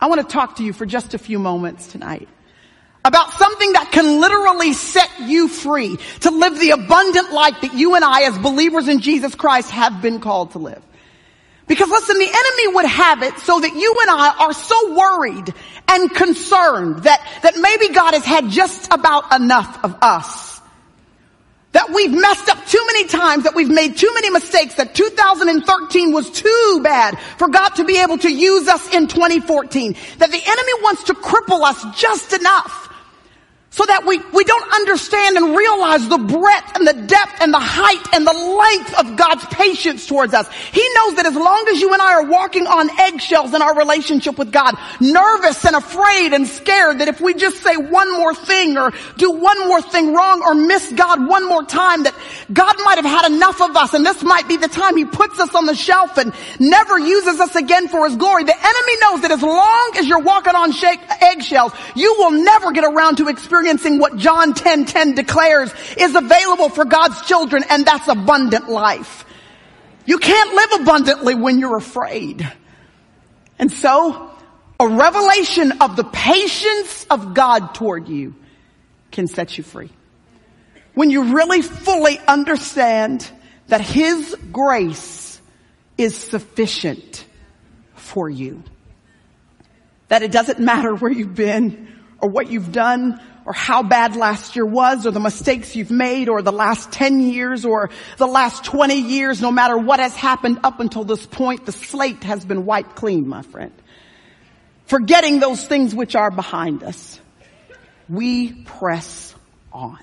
I want to talk to you for just a few moments tonight about something that can literally set you free to live the abundant life that you and I as believers in Jesus Christ have been called to live. Because listen, the enemy would have it so that you and I are so worried and concerned that maybe God has had just about enough of us. That we've messed up too many times, that we've made too many mistakes, that 2013 was too bad for God to be able to use us in 2014. That the enemy wants to cripple us just enough so that we don't understand and realize the breadth and the depth and the height and the length of God's patience towards us. He knows that as long as you and I are walking on eggshells in our relationship with God, nervous and afraid and scared that if we just say one more thing or do one more thing wrong or miss God one more time, that God might have had enough of us and this might be the time He puts us on the shelf and never uses us again for His glory. The enemy knows that as long as you're walking on eggshells, you will never get around to experiencing what John 10:10 declares is available for God's children, and that's abundant life. You can't live abundantly when you're afraid. And so, a revelation of the patience of God toward you can set you free. When you really fully understand that His grace is sufficient for you. That it doesn't matter where you've been or what you've done or how bad last year was or the mistakes you've made or the last 10 years or the last 20 years. No matter what has happened up until this point, the slate has been wiped clean, my friend. Forgetting those things which are behind us, we press on.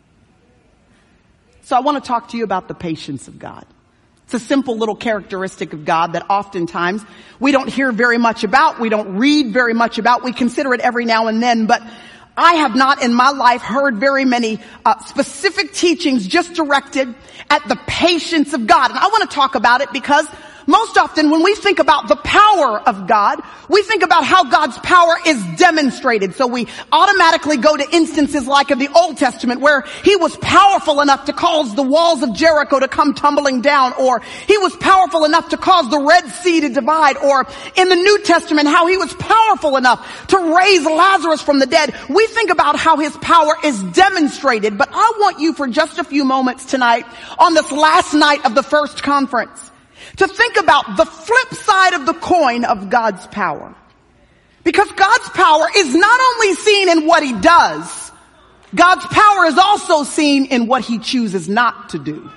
So I want to talk to you about the patience of God. It's a simple little characteristic of God that oftentimes we don't hear very much about, we don't read very much about, we consider it every now and then, but I have not in my life heard very many specific teachings just directed at the patience of God. And I want to talk about it because most often when we think about the power of God, we think about how God's power is demonstrated. So we automatically go to instances like in the Old Testament where He was powerful enough to cause the walls of Jericho to come tumbling down, or He was powerful enough to cause the Red Sea to divide, or in the New Testament how He was powerful enough to raise Lazarus from the dead. We think about how His power is demonstrated, but I want you for just a few moments tonight on this last night of the first conference to think about the flip side of the coin of God's power. Because God's power is not only seen in what He does, God's power is also seen in what He chooses not to do.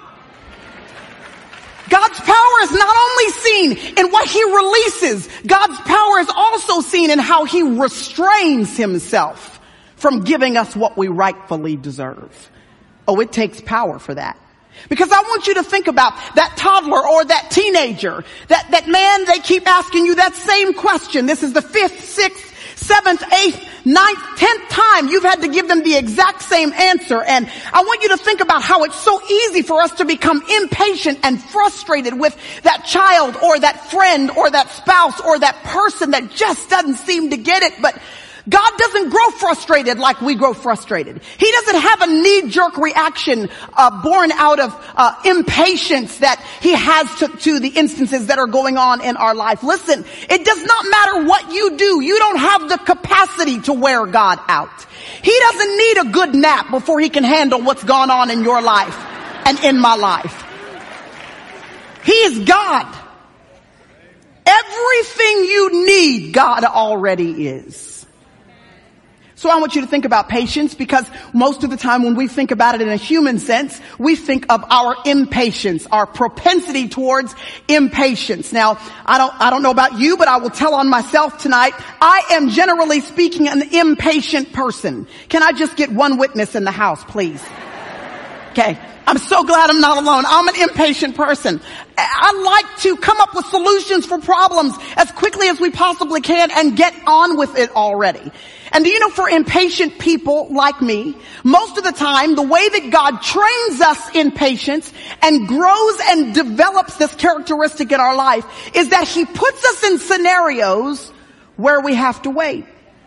God's power is not only seen in what He releases, God's power is also seen in how He restrains Himself from giving us what we rightfully deserve. Oh, it takes power for that. Because I want you to think about that toddler or that teenager, that man, they keep asking you that same question. This is the 5th, 6th, 7th, 8th, 9th, 10th time you've had to give them the exact same answer. And I want you to think about how it's so easy for us to become impatient and frustrated with that child or that friend or that spouse or that person that just doesn't seem to get it. But God doesn't grow frustrated like we grow frustrated. He doesn't have a knee-jerk reaction born out of impatience that He has to the instances that are going on in our life. Listen, it does not matter what you do. You don't have the capacity to wear God out. He doesn't need a good nap before He can handle what's gone on in your life and in my life. He is God. Everything you need, God already is. So I want you to think about patience, because most of the time when we think about it in a human sense, we think of our impatience, our propensity towards impatience. Now, I don't know about you, but I will tell on myself tonight. I am generally speaking an impatient person. Can I just get one witness in the house, please? Okay. I'm so glad I'm not alone. I'm an impatient person. I like to come up with solutions for problems as quickly as we possibly can and get on with it already. And do you know, for impatient people like me, most of the time, the way that God trains us in patience and grows and develops this characteristic in our life is that He puts us in scenarios where we have to wait.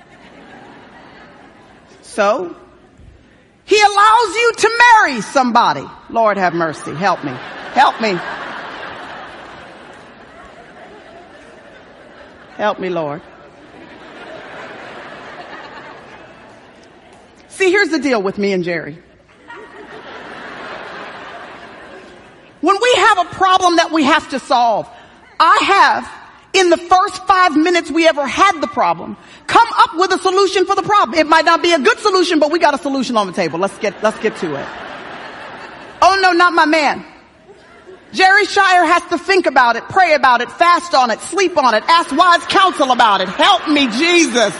So, He allows you to marry somebody. Lord have mercy. Help me. Help me. Help me, Lord. See, here's the deal with me and Jerry. When we have a problem that we have to solve, I have, in the first 5 minutes we ever had the problem, come up with a solution for the problem. It might not be a good solution, but we got a solution on the table. Let's get to it. Oh no, not my man. Jerry Shire has to think about it, pray about it, fast on it, sleep on it, ask wise counsel about it. Help me, Jesus.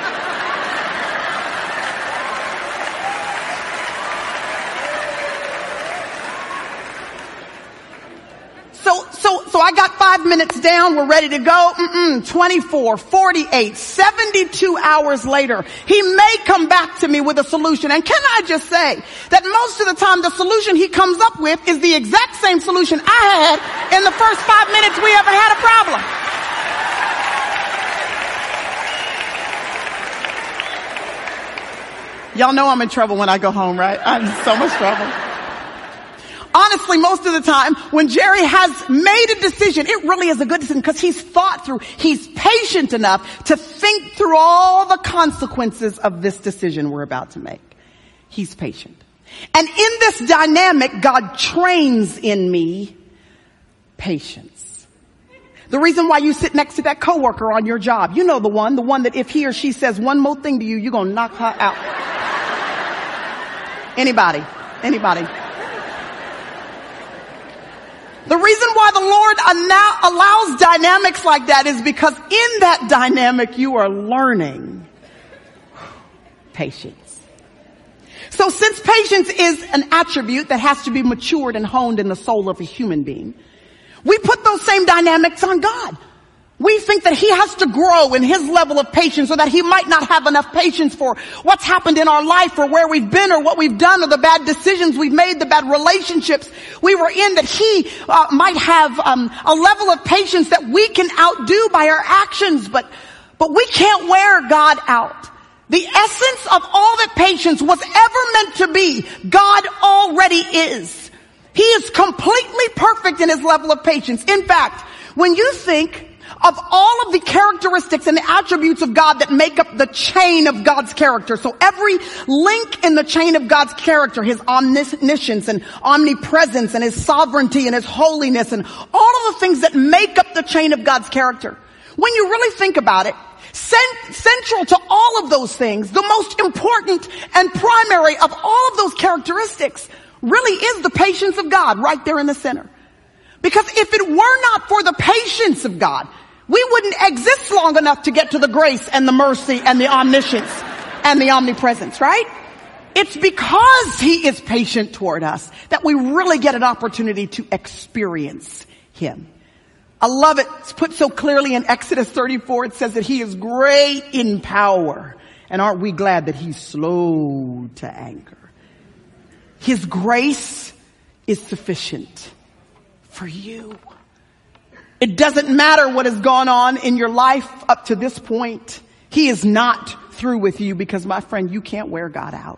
So I got 5 minutes down. We're ready to go. 24, 48, 72 hours later, he may come back to me with a solution. And can I just say that most of the time the solution he comes up with is the exact same solution I had in the first 5 minutes we ever had a problem. Y'all know I'm in trouble when I go home, right? I'm in so much trouble. Honestly, most of the time, when Jerry has made a decision, it really is a good decision because he's thought through, he's patient enough to think through all the consequences of this decision we're about to make. He's patient. And in this dynamic, God trains in me patience. The reason why you sit next to that coworker on your job, you know the one that if he or she says one more thing to you, you're going to knock her out. Anybody? The reason why the Lord allows dynamics like that is because in that dynamic you are learning patience. So since patience is an attribute that has to be matured and honed in the soul of a human being, we put those same dynamics on God. We think that he has to grow in his level of patience or that he might not have enough patience for what's happened in our life or where we've been or what we've done or the bad decisions we've made, the bad relationships we were in, that he might have a level of patience that we can outdo by our actions, but we can't wear God out. The essence of all that patience was ever meant to be, God already is. He is completely perfect in his level of patience. In fact, when you think of all of the characteristics and the attributes of God that make up the chain of God's character. So every link in the chain of God's character, his omniscience and omnipresence and his sovereignty and his holiness and all of the things that make up the chain of God's character. When you really think about it, central to all of those things, the most important and primary of all of those characteristics really is the patience of God right there in the center. Because if it were not for the patience of God, we wouldn't exist long enough to get to the grace and the mercy and the omniscience and the omnipresence, right? It's because he is patient toward us that we really get an opportunity to experience him. I love it. It's put so clearly in Exodus 34. It says that he is great in power. And aren't we glad that he's slow to anger? His grace is sufficient for you. It doesn't matter what has gone on in your life up to this point. He is not through with you because, my friend, you can't wear God out.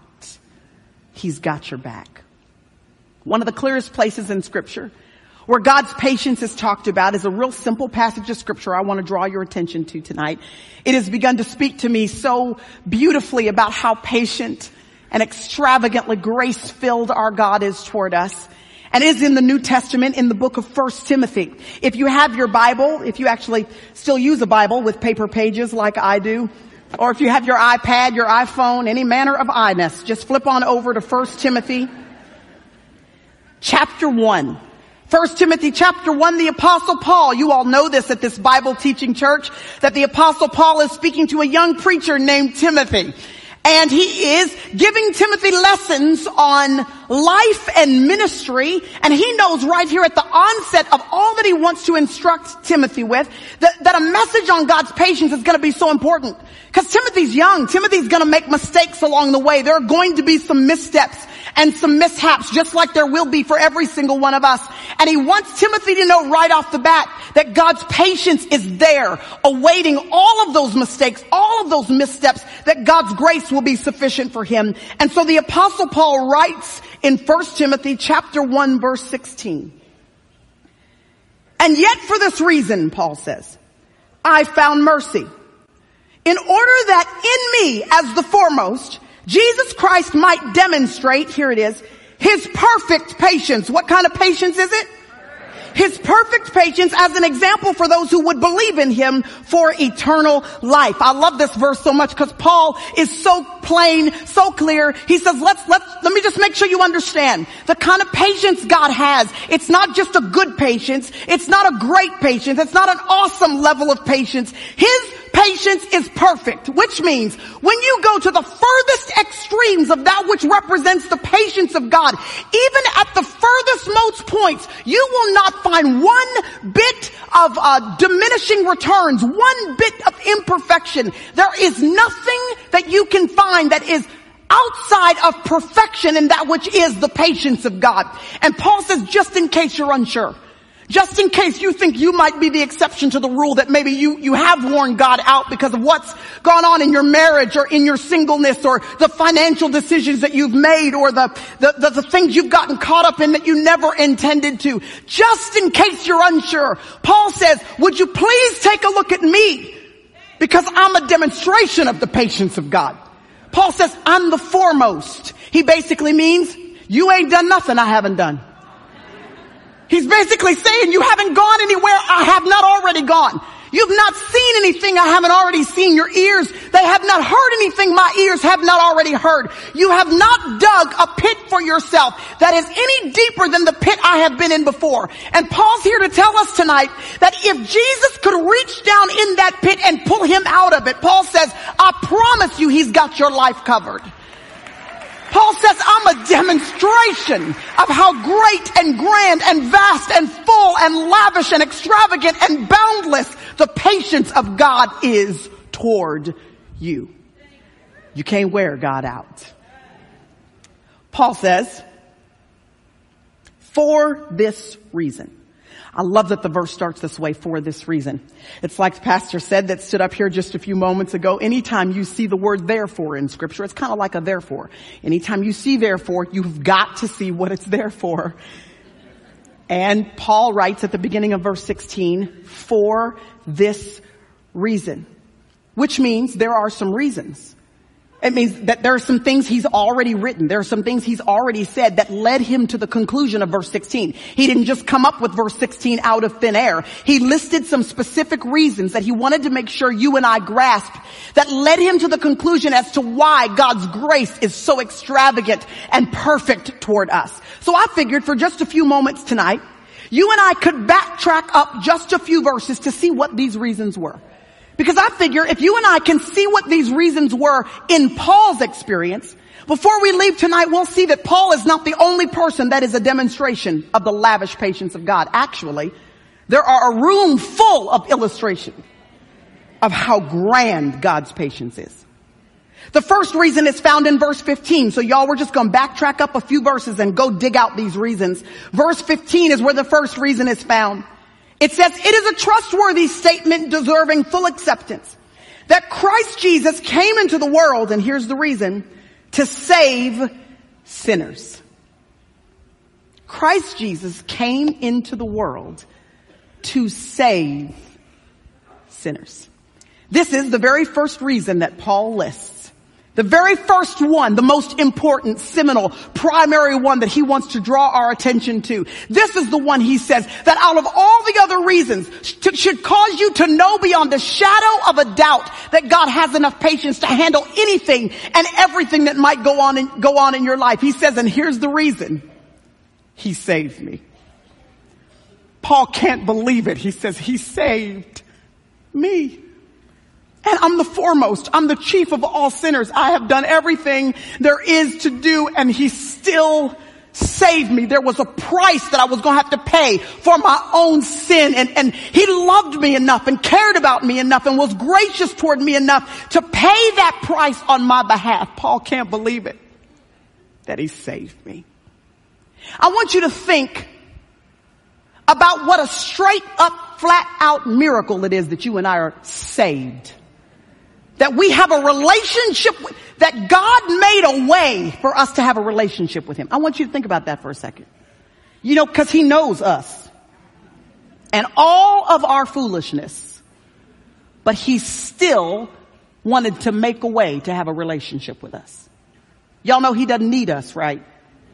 He's got your back. One of the clearest places in Scripture where God's patience is talked about is a real simple passage of Scripture I want to draw your attention to tonight. It has begun to speak to me so beautifully about how patient and extravagantly grace-filled our God is toward us. And is in the New Testament in the book of 1 Timothy. If you have your Bible, if you actually still use a Bible with paper pages like I do, or if you have your iPad, your iPhone, any manner of I-ness, just flip on over to 1 Timothy chapter 1. 1 Timothy chapter 1, the Apostle Paul, you all know this at this Bible teaching church, that the Apostle Paul is speaking to a young preacher named Timothy. And he is giving Timothy lessons on life and ministry. And he knows right here at the onset of all that he wants to instruct Timothy with, that a message on God's patience is going to be so important. Because Timothy's young. Timothy's going to make mistakes along the way. There are going to be some missteps and some mishaps, just like there will be for every single one of us. And he wants Timothy to know right off the bat that God's patience is there, awaiting all of those mistakes, all of those missteps, that God's grace will be sufficient for him. And so the Apostle Paul writes in 1 Timothy chapter 1 verse 16. And yet for this reason, Paul says, I found mercy, in order that in me, as the foremost, Jesus Christ might demonstrate, here it is, his perfect patience. What kind of patience is it? His perfect patience as an example for those who would believe in him for eternal life. I love this verse so much because Paul is so plain, so clear. He says, let me just make sure you understand the kind of patience God has. It's not just a good patience. It's not a great patience. It's not an awesome level of patience. His patience is perfect, which means when you go to the furthest extremes of that which represents the patience of God, even at the furthest most points, you will not find one bit of diminishing returns, one bit of imperfection. There is nothing that you can find that is outside of perfection in that which is the patience of God. And Paul says, just in case you're unsure, just in case you think you might be the exception to the rule, that maybe you have worn God out because of what's gone on in your marriage or in your singleness or the financial decisions that you've made or the things you've gotten caught up in that you never intended to. Just in case you're unsure, Paul says, would you please take a look at me? Because I'm a demonstration of the patience of God. Paul says, I'm the foremost. He basically means you ain't done nothing I haven't done. He's basically saying you haven't gone anywhere I have not already gone. You've not seen anything I haven't already seen. Your ears, they have not heard anything my ears have not already heard. You have not dug a pit for yourself that is any deeper than the pit I have been in before. And Paul's here to tell us tonight that if Jesus could reach down in that pit and pull him out of it, Paul says, I promise you he's got your life covered. Paul says, I'm a demonstration of how great and grand and vast and full and lavish and extravagant and boundless the patience of God is toward you. You can't wear God out. Paul says, for this reason. I love that the verse starts this way, for this reason. It's like the pastor said that stood up here just a few moments ago. Anytime you see the word therefore in scripture, it's kind of like a therefore. Anytime you see therefore, you've got to see what it's there for. And Paul writes at the beginning of verse 16, for this reason, which means there are some reasons. It means that there are some things he's already written. There are some things he's already said that led him to the conclusion of verse 16. He didn't just come up with verse 16 out of thin air. He listed some specific reasons that he wanted to make sure you and I grasped that led him to the conclusion as to why God's grace is so extravagant and perfect toward us. So I figured for just a few moments tonight, you and I could backtrack up just a few verses to see what these reasons were. Because I figure if you and I can see what these reasons were in Paul's experience, before we leave tonight, we'll see that Paul is not the only person that is a demonstration of the lavish patience of God. Actually, there are a room full of illustration of how grand God's patience is. The first reason is found in verse 15. So y'all, we're just going to backtrack up a few verses and go dig out these reasons. Verse 15 is where the first reason is found. It says, it is a trustworthy statement deserving full acceptance that Christ Jesus came into the world, and here's the reason, to save sinners. Christ Jesus came into the world to save sinners. This is the very first reason that Paul lists. The very first one, the most important, seminal, primary one that he wants to draw our attention to. This is the one he says that out of all the other reasons should cause you to know beyond a shadow of a doubt that God has enough patience to handle anything and everything that might go on in your life. He says, and here's the reason. He saved me. Paul can't believe it. He says, he saved me. And I'm the foremost. I'm the chief of all sinners. I have done everything there is to do, and he still saved me. There was a price that I was going to have to pay for my own sin. And he loved me enough and cared about me enough and was gracious toward me enough to pay that price on my behalf. Paul can't believe it, that he saved me. I want you to think about what a straight up, flat out miracle it is that you and I are saved. That we have a relationship, that God made a way for us to have a relationship with him. I want you to think about that for a second. You know, because he knows us and all of our foolishness, but he still wanted to make a way to have a relationship with us. Y'all know he doesn't need us, right?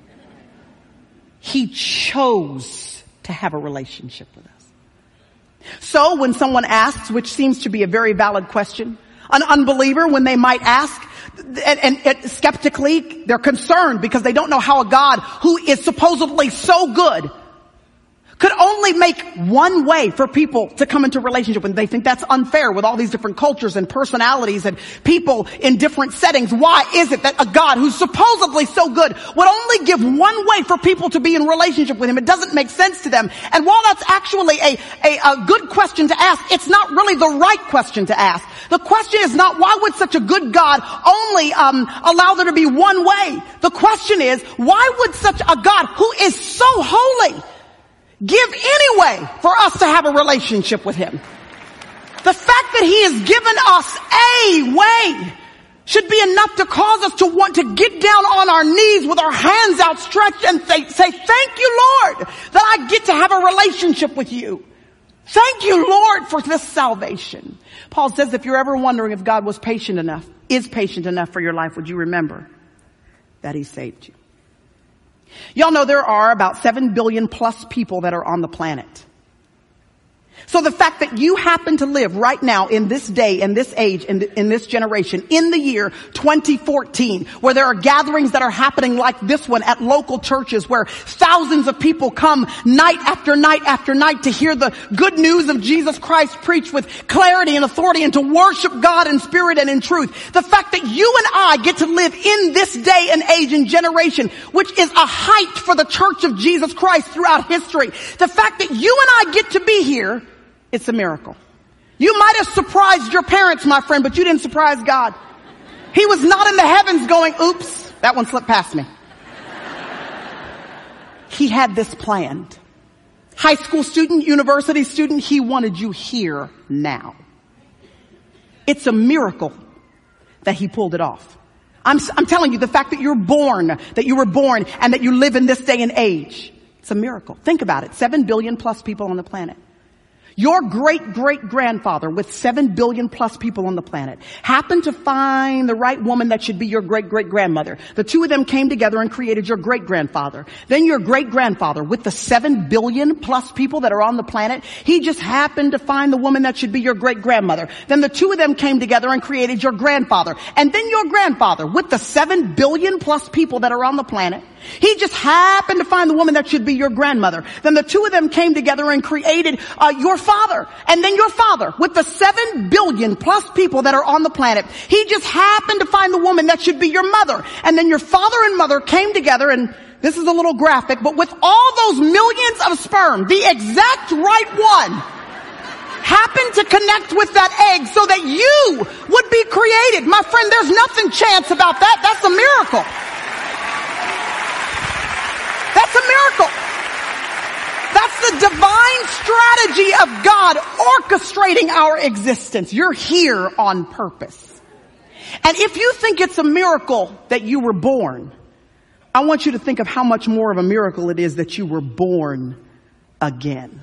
He chose to have a relationship with us. So when someone asks, which seems to be a very valid question, an unbeliever, when they might ask, and skeptically, they're concerned because they don't know how a God who is supposedly so good could only make one way for people to come into relationship with. They think that's unfair with all these different cultures and personalities and people in different settings. Why is it that a God who's supposedly so good would only give one way for people to be in relationship with him? It doesn't make sense to them. And while that's actually a good question to ask, it's not really the right question to ask. The question is not, why would such a good God only allow there to be one way? The question is, why would such a God who is so holy give any way for us to have a relationship with him? The fact that he has given us a way should be enough to cause us to want to get down on our knees with our hands outstretched and say, thank you, Lord, that I get to have a relationship with you. Thank you, Lord, for this salvation. Paul says if you're ever wondering if God was patient enough, is patient enough for your life, would you remember that he saved you? Y'all know there are about 7 billion plus people that are on the planet. So the fact that you happen to live right now in this day, in this age, in this generation, in the year 2014, where there are gatherings that are happening like this one at local churches where thousands of people come night after night after night to hear the good news of Jesus Christ preached with clarity and authority and to worship God in spirit and in truth. The fact that you and I get to live in this day and age and generation, which is a height for the church of Jesus Christ throughout history. The fact that you and I get to be here, it's a miracle. You might have surprised your parents, my friend, but you didn't surprise God. He was not in the heavens going, oops, that one slipped past me. He had this planned. High school student, university student, he wanted you here now. It's a miracle that he pulled it off. I'm telling you, the fact that you were born and that you live in this day and age, it's a miracle. Think about it. 7 billion plus people on the planet. Your great-great-grandfather, with 7 billion plus people on the planet, happened to find the right woman that should be your great-great-grandmother. The two of them came together and created your great-grandfather. Then your great-grandfather, with the 7 billion plus people that are on the planet, he just happened to find the woman that should be your great-grandmother. Then the two of them came together and created your grandfather. And then your grandfather, with the 7 billion plus people that are on the planet, he just happened to find the woman that should be your grandmother. Then the two of them came together and created your father. And then your father, with the 7 billion plus people that are on the planet, he just happened to find the woman that should be your mother. And then your father and mother came together, and this is a little graphic, but with all those millions of sperm, the exact right one happened to connect with that egg so that you would be created. My friend, there's nothing chance about that. That's a miracle. That's a miracle. That's the divine strategy of God orchestrating our existence. You're here on purpose. And if you think it's a miracle that you were born, I want you to think of how much more of a miracle it is that you were born again.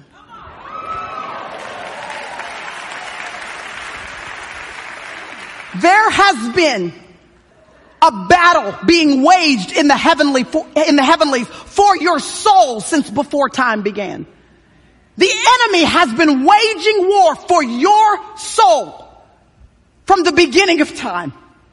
There has been a battle being waged in the heavenlies for your soul since before time began. The enemy has been waging war for your soul from the beginning of time.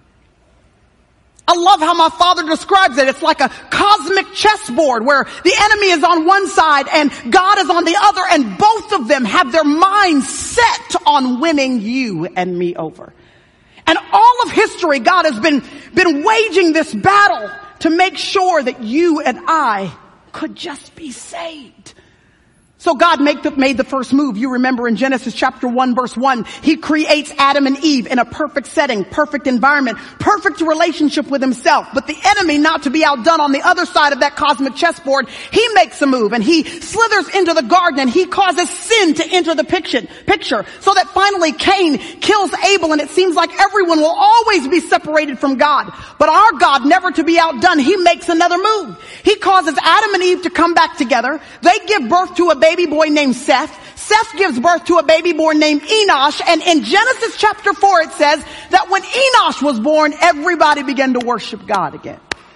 I love how my father describes it. It's like a cosmic chessboard where the enemy is on one side and God is on the other, and both of them have their minds set on winning you and me over. And all of history, God has been waging this battle to make sure that you and I could just be saved. So God made the first move. You remember in Genesis chapter 1 verse 1, he creates Adam and Eve in a perfect setting, perfect environment, perfect relationship with himself. But the enemy, not to be outdone on the other side of that cosmic chessboard, he makes a move and he slithers into the garden and he causes sin to enter the picture so that finally Cain kills Abel, and it seems like everyone will always be separated from God. But our God, never to be outdone, he makes another move. He causes Adam and Eve to come back together. They give birth to a baby boy named Seth. Seth gives birth to a baby boy named Enosh. And in Genesis chapter 4, it says that when Enosh was born, everybody began to worship God again.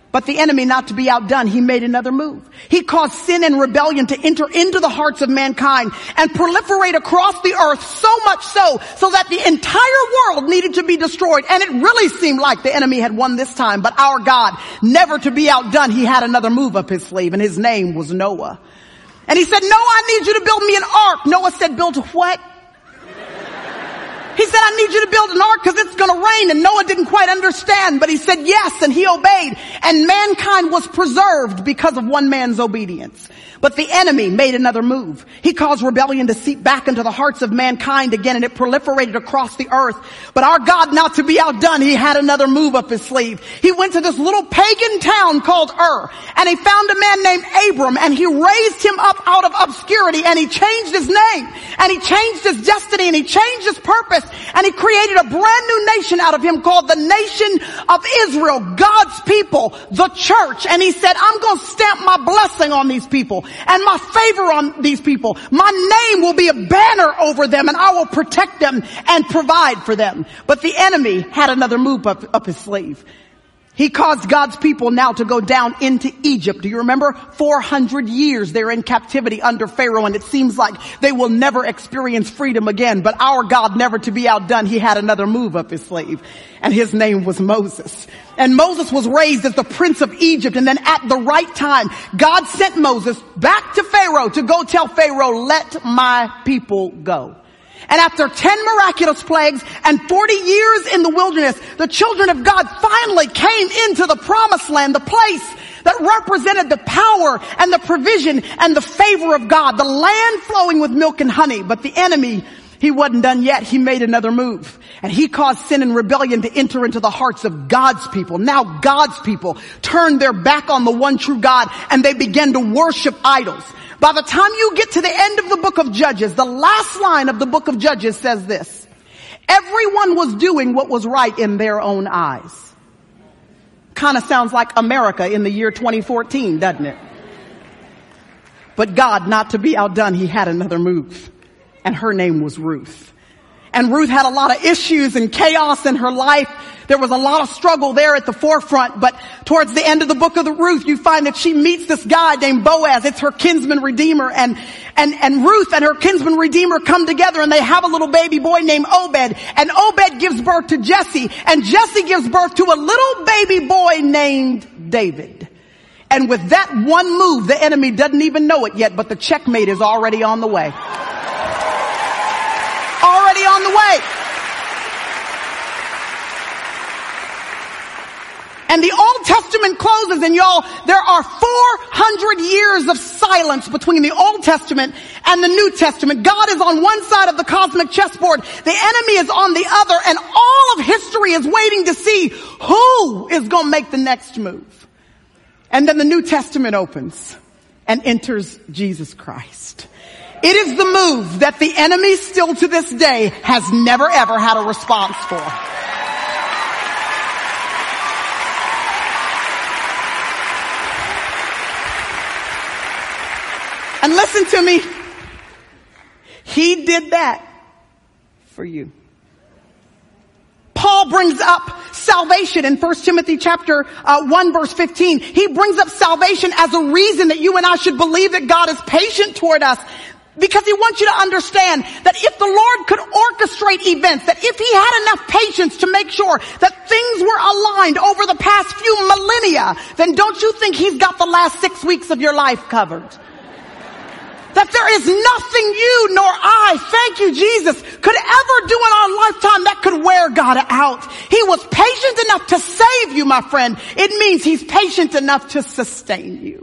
But the enemy, not to be outdone, he made another move. He caused sin and rebellion to enter into the hearts of mankind and proliferate across the earth, so much so that the entire world needed to be destroyed. And it really seemed like the enemy had won this time. But our God, never to be outdone, he had another move up his sleeve, and his name was Noah. And he said, "Noah, I need you to build me an ark." Noah said, "Build a what?" He said, "I need you to build an ark because it's going to rain." And Noah didn't quite understand, but he said yes, and he obeyed. And mankind was preserved because of one man's obedience. But the enemy made another move. He caused rebellion to seep back into the hearts of mankind again, and it proliferated across the earth. But our God, not to be outdone, he had another move up his sleeve. He went to this little pagan town called Ur, and he found a man named Abram, and he raised him up out of obscurity, and he changed his name, and he changed his destiny, and he changed his purpose, and he created a brand new nation out of him called the nation of Israel, God's people, the church. And he said, "I'm going to stamp my blessing on these people and my favor on these people. My name will be a banner over them, and I will protect them and provide for them." But the enemy had another move up his sleeve. He caused God's people now to go down into Egypt. Do you remember? 400 years they're in captivity under Pharaoh, and it seems like they will never experience freedom again. But our God, never to be outdone, he had another move up his sleeve, and his name was Moses. And Moses was raised as the prince of Egypt, and then at the right time, God sent Moses back to Pharaoh to go tell Pharaoh, "Let my people go." And after 10 miraculous plagues and 40 years in the wilderness, the children of God finally came into the promised land, the place that represented the power and the provision and the favor of God, the land flowing with milk and honey. But the enemy, he wasn't done yet. He made another move, and he caused sin and rebellion to enter into the hearts of God's people. Now God's people turned their back on the one true God, and they began to worship idols. By the time you get to the end of the book of Judges, the last line of the book of Judges says this: everyone was doing what was right in their own eyes. Kind of sounds like America in the year 2014, doesn't it? But God, not to be outdone, he had another move, and her name was Ruth. And Ruth had a lot of issues and chaos in her life. There was a lot of struggle there at the forefront, but towards the end of the book of Ruth, you find that she meets this guy named Boaz. It's her kinsman redeemer, and Ruth and her kinsman redeemer come together, and they have a little baby boy named Obed, and Obed gives birth to Jesse, and Jesse gives birth to a little baby boy named David. And with that one move, the enemy doesn't even know it yet, but the checkmate is already on the way. Already on the way. And the Old Testament closes, and y'all, there are 400 years of silence between the Old Testament and the New Testament. God is on one side of the cosmic chessboard. The enemy is on the other, and all of history is waiting to see who is going to make the next move. And then the New Testament opens and enters Jesus Christ. It is the move that the enemy still to this day has never ever had a response for. And listen to me. He did that for you. Paul brings up salvation in 1 Timothy chapter 1 verse 15. He brings up salvation as a reason that you and I should believe that God is patient toward us, because he wants you to understand that if the Lord could orchestrate events, that if he had enough patience to make sure that things were aligned over the past few millennia, then don't you think he's got the last 6 weeks of your life covered? That there is nothing you nor I, thank you Jesus, could ever do in our lifetime that could wear God out. He was patient enough to save you, my friend. It means he's patient enough to sustain you.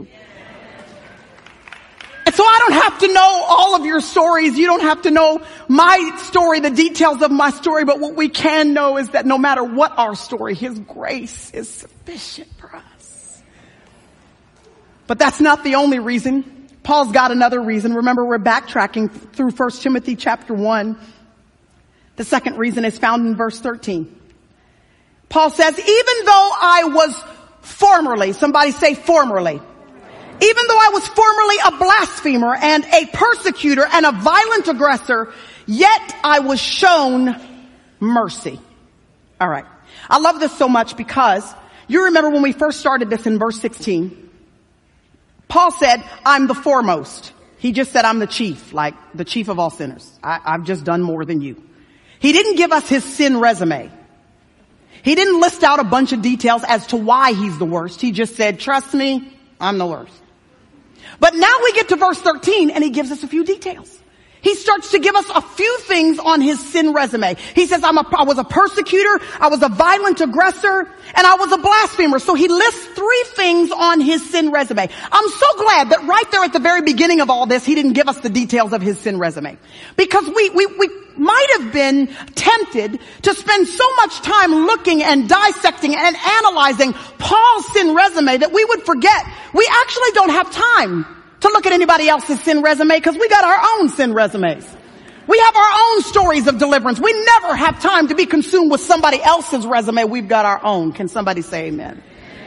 And so I don't have to know all of your stories. You don't have to know my story, the details of my story. But what we can know is that no matter what our story, his grace is sufficient for us. But that's not the only reason. Paul's got another reason. Remember, we're backtracking through 1 Timothy chapter 1. The second reason is found in verse 13. Paul says, even though I was formerly, somebody say formerly. Even though I was formerly a blasphemer and a persecutor and a violent aggressor, yet I was shown mercy. All right. I love this so much because You remember when we first started this in verse 16, Paul said, I'm the foremost. He just said, I'm the chief, like the chief of all sinners. I've just done more than you. He didn't give us his sin resume. He didn't list out a bunch of details as to why he's the worst. He just said, trust me, I'm the worst. But now we get to verse 13 and he gives us a few details. He starts to give us a few things on his sin resume. He says, I was a persecutor, I was a violent aggressor, and I was a blasphemer. So he lists 3 things on his sin resume. I'm so glad that right there at the very beginning of all this, he didn't give us the details of his sin resume. Because we might have been tempted to spend so much time looking and dissecting and analyzing Paul's sin resume that we would forget we actually don't have time to look at anybody else's sin resume because we got our own sin resumes. We have our own stories of deliverance. We never have time to be consumed with somebody else's resume. We've got our own. Can somebody say amen?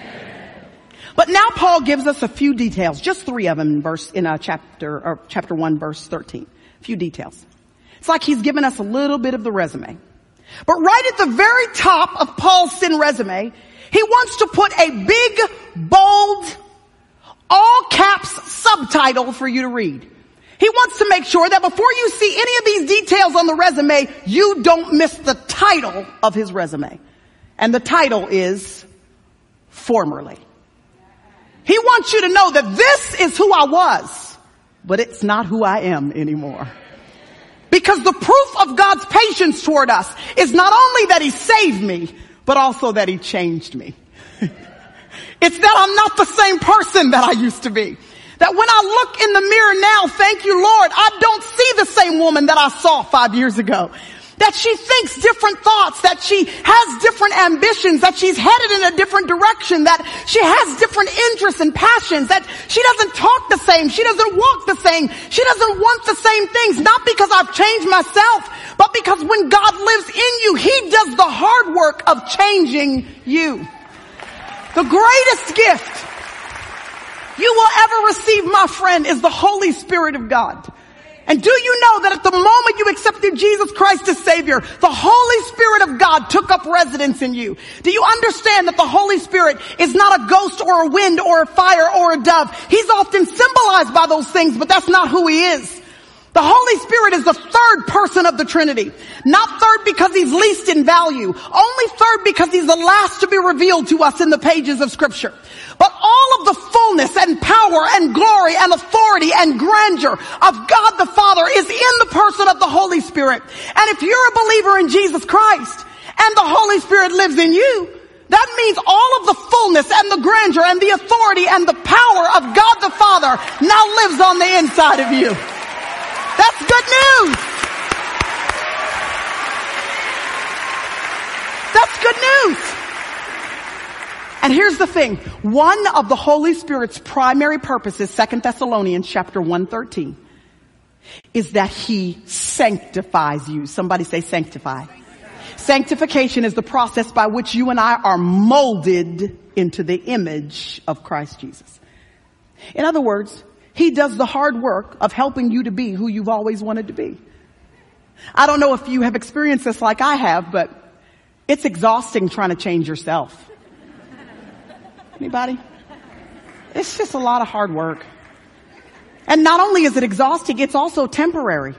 But now Paul gives us a few details, just 3 of them in chapter 1, verse 13. A few details. It's like he's given us a little bit of the resume. But right at the very top of Paul's sin resume, he wants to put a big, bold, all caps subtitle for you to read. He wants to make sure that before you see any of these details on the resume, you don't miss the title of his resume. And the title is Formerly. He wants you to know that this is who I was, but it's not who I am anymore. Because the proof of God's patience toward us is not only that he saved me, but also that he changed me. It's that I'm not the same person that I used to be. That when I look in the mirror now, thank you, Lord, I don't see the same woman that I saw 5 years ago. That she thinks different thoughts, that she has different ambitions, that she's headed in a different direction, that she has different interests and passions, that she doesn't talk the same, she doesn't walk the same, she doesn't want the same things, not because I've changed myself, but because when God lives in you, he does the hard work of changing you. The greatest gift you will ever receive, my friend, is the Holy Spirit of God. And do you know that at the moment you accepted Jesus Christ as Savior, the Holy Spirit of God took up residence in you? Do you understand that the Holy Spirit is not a ghost or a wind or a fire or a dove? He's often symbolized by those things, but that's not who he is. The Holy Spirit is the 3rd person of the Trinity. Not 3rd because he's least in value. Only 3rd because he's the last to be revealed to us in the pages of Scripture. But all of the fullness and power and glory and authority and grandeur of God the Father is in the person of the Holy Spirit. And if you're a believer in Jesus Christ and the Holy Spirit lives in you, that means all of the fullness and the grandeur and the authority and the power of God the Father now lives on the inside of you. That's good news. That's good news. And here's the thing. One of the Holy Spirit's primary purposes, 2 Thessalonians chapter 1:13, is that he sanctifies you. Somebody say sanctify. Sanctification is the process by which you and I are molded into the image of Christ Jesus. In other words, he does the hard work of helping you to be who you've always wanted to be. I don't know if you have experienced this like I have, but it's exhausting trying to change yourself. Anybody? It's just a lot of hard work. And not only is it exhausting, it's also temporary.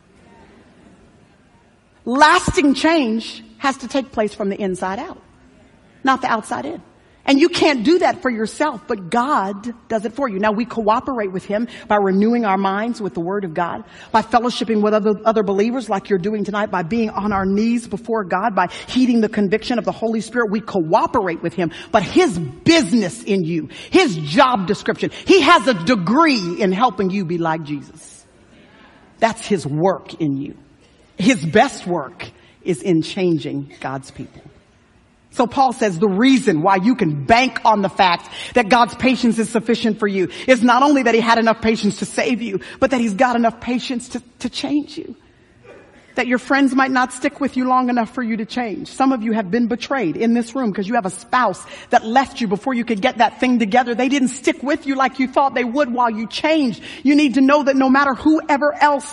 Lasting change has to take place from the inside out, not the outside in. And you can't do that for yourself, but God does it for you. Now we cooperate with him by renewing our minds with the word of God, by fellowshipping with other believers like you're doing tonight, by being on our knees before God, by heeding the conviction of the Holy Spirit. We cooperate with him, but his business in you, his job description, he has a degree in helping you be like Jesus. That's his work in you. His best work is in changing God's people. So Paul says the reason why you can bank on the fact that God's patience is sufficient for you is not only that he had enough patience to save you, but that he's got enough patience to change you. That your friends might not stick with you long enough for you to change. Some of you have been betrayed in this room because you have a spouse that left you before you could get that thing together. They didn't stick with you like you thought they would while you changed. You need to know that no matter whoever else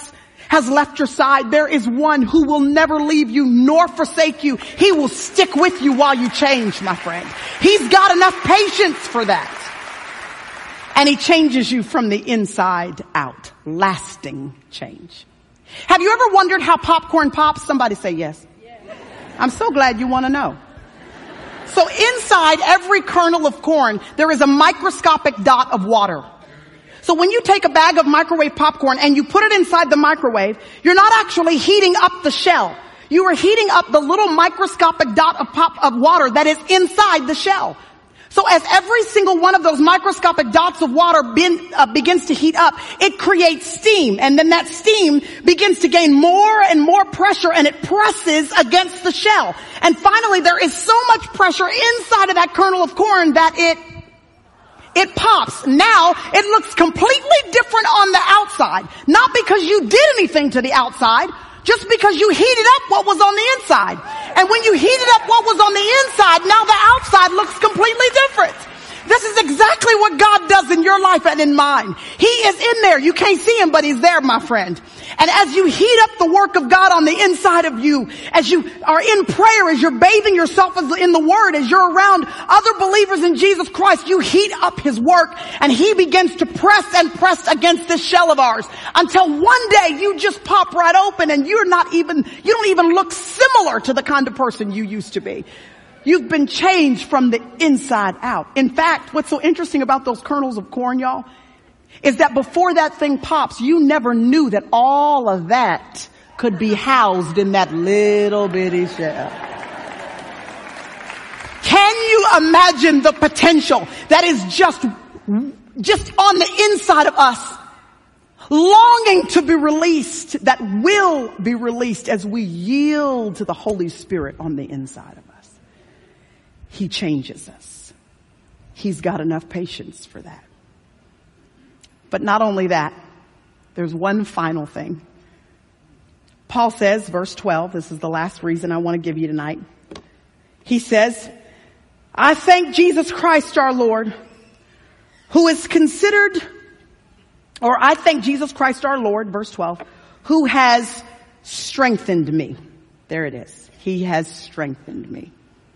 has left your side, there is one who will never leave you nor forsake you. He will stick with you while you change, my friend. He's got enough patience for that. And he changes you from the inside out. Lasting change. Have you ever wondered how popcorn pops? Somebody say yes. I'm so glad you want to know. So inside every kernel of corn, there is a microscopic dot of water. So when you take a bag of microwave popcorn and you put it inside the microwave, you're not actually heating up the shell. You are heating up the little microscopic dot of water that is inside the shell. So as every single one of those microscopic dots of water begins to heat up, it creates steam. And then that steam begins to gain more and more pressure, and it presses against the shell. And finally, there is so much pressure inside of that kernel of corn that it pops. Now, it looks completely different on the outside. Not because you did anything to the outside, just because you heated up what was on the inside. And when you heated up what was on the inside, now the outside looks completely different. This is exactly what God does in your life and in mine. He is in there. You can't see him, but he's there, my friend. And as you heat up the work of God on the inside of you, as you are in prayer, as you're bathing yourself in the Word, as you're around other believers in Jesus Christ, you heat up his work, and he begins to press against this shell of ours until one day you just pop right open and you don't even look similar to the kind of person you used to be. You've been changed from the inside out. In fact, what's so interesting about those kernels of corn, y'all, is that before that thing pops, you never knew that all of that could be housed in that little bitty shell. Can you imagine the potential that is just on the inside of us, longing to be released, that will be released as we yield to the Holy Spirit on the inside of us? He changes us. He's got enough patience for that. But not only that, there's one final thing. Paul says, verse 12, this is the last reason I want to give you tonight. He says, I thank Jesus Christ our Lord, I thank Jesus Christ our Lord, verse 12, who has strengthened me. There it is. He has strengthened me.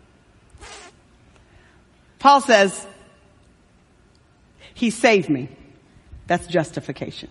Paul says, he saved me. That's justification.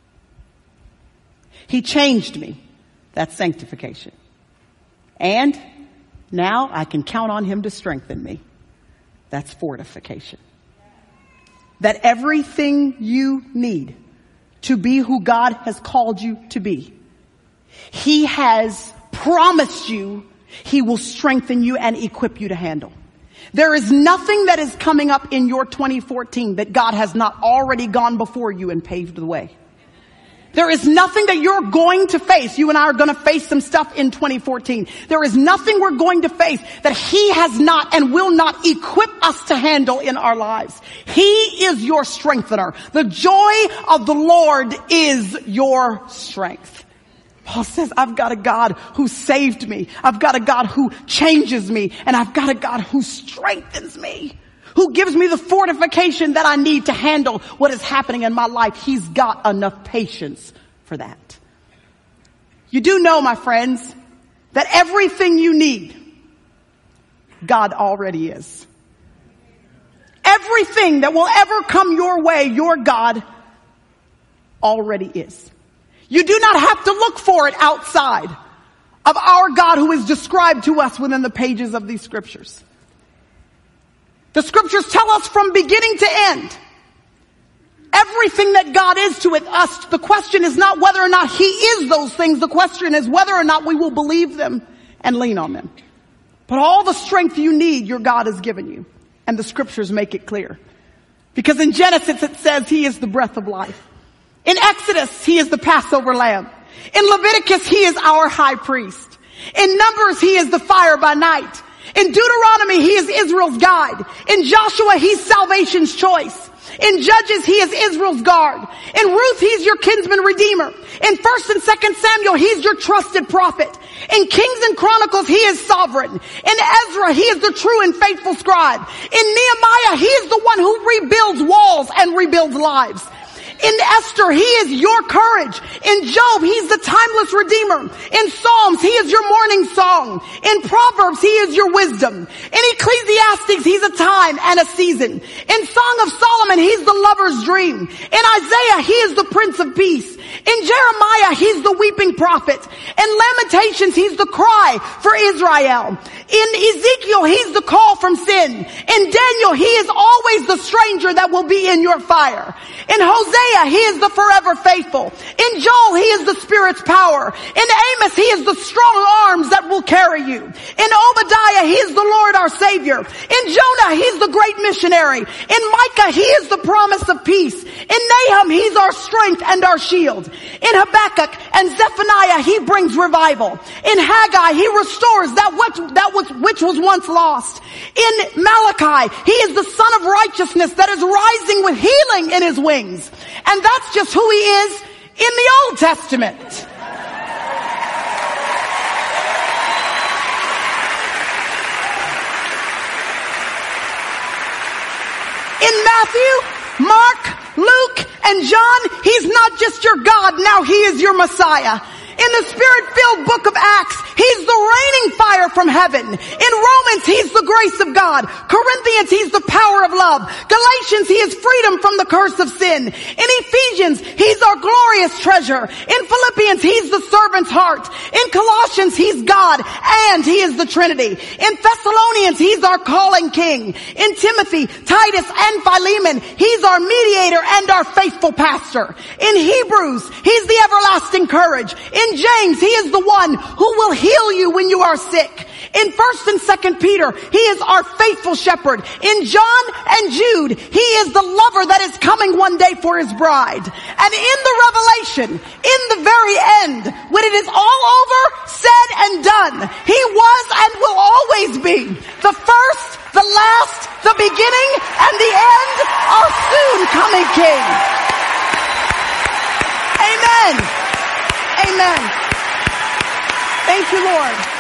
He changed me. That's sanctification. And now I can count on him to strengthen me. That's fortification. That everything you need to be who God has called you to be, he has promised you he will strengthen you and equip you to handle. There is nothing that is coming up in your 2014 that God has not already gone before you and paved the way. There is nothing that you're going to face. You and I are going to face some stuff in 2014. There is nothing we're going to face that he has not and will not equip us to handle in our lives. He is your strengthener. The joy of the Lord is your strength. Paul says, I've got a God who saved me. I've got a God who changes me. And I've got a God who strengthens me, who gives me the fortification that I need to handle what is happening in my life. He's got enough patience for that. You do know, my friends, that everything you need, God already is. Everything that will ever come your way, your God already is. You do not have to look for it outside of our God who is described to us within the pages of these scriptures. The scriptures tell us from beginning to end everything that God is to us. The question is not whether or not he is those things. The question is whether or not we will believe them and lean on them. But all the strength you need, your God has given you. And the scriptures make it clear. Because in Genesis it says he is the breath of life. In Exodus, he is the Passover lamb. In Leviticus, he is our high priest. In Numbers, he is the fire by night. In Deuteronomy, he is Israel's guide. In Joshua, he's salvation's choice. In Judges, he is Israel's guard. In Ruth, he's your kinsman redeemer. In 1st and 2nd Samuel, he's your trusted prophet. In Kings and Chronicles, he is sovereign. In Ezra, he is the true and faithful scribe. In Nehemiah, he is the one who rebuilds walls and rebuilds lives. In Esther, he is your courage. In Job, he's the timeless redeemer. In Psalms, he is your morning song. In Proverbs, he is your wisdom. In Ecclesiastes, he's a time and a season. In Song of Solomon, he's the lover's dream. In Isaiah, he is the Prince of Peace. In Jeremiah, he's the weeping prophet. In Lamentations, he's the cry for Israel. In Ezekiel, he's the call from sin. In Daniel, he is always the stranger that will be in your fire. In Hosea, he is the forever faithful. In Joel, he is the Spirit's power. In Amos, he is the strong arms that will carry you. In Obadiah, he is the Lord our Savior. In Jonah, he's the great missionary. In Micah, he is the promise of peace. In Nahum, he's our strength and our shield. In Habakkuk and Zephaniah, he brings revival. In Haggai, he restores which was once lost. In Malachi, he is the Son of righteousness that is rising with healing in his wings. And that's just who he is in the Old Testament. In Matthew, Mark, Luke, and John, he's not just your God, now he is your Messiah. In the Spirit-filled book of Acts, he's the raining fire from heaven. In Romans, he's the grace of God. Corinthians, he's the power of love. Galatians, he is freedom from the curse of sin. In Ephesians, he's our glorious treasure. In Philippians, he's the servant's heart. In Colossians, he's God and he is the Trinity. In Thessalonians, he's our calling king. In Timothy, Titus, and Philemon, he's our mediator and our faithful pastor. In Hebrews, he's the everlasting courage. In James, he is the one who will heal you when you are sick. In 1st and 2nd Peter, he is our faithful shepherd. In John and Jude, he is the lover that is coming one day for his bride. And in the Revelation, in the very end, when it is all over, said and done, he was and will always be the first, the last, the beginning, and the end, our soon coming King. Amen. Amen. Thank you, Lord.